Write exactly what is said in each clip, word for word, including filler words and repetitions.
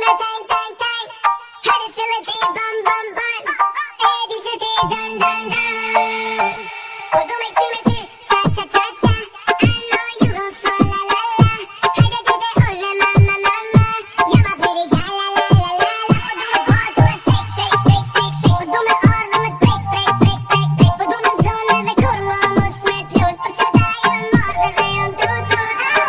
med tang, tang, tang. Hadi silati bam, bam, bam. Eh, diceti dun, dun, dun. Kodum eksimeti, cha, cha, cha, cha. I know you gon' swallow la la. Haydi dede ole mama, mama. You're my pretty gal, la la la la la. Kodum ek ball to a shake, shake, shake, shake, shake. Kodum ek or med break, break, break, break, break. Kodum ek zone med kurva, mus med fjol. Fortsätta jag mörda dig om du tror att jag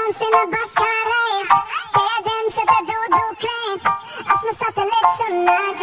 Başka rave, det är den sätter du, du klent. As med satellit som när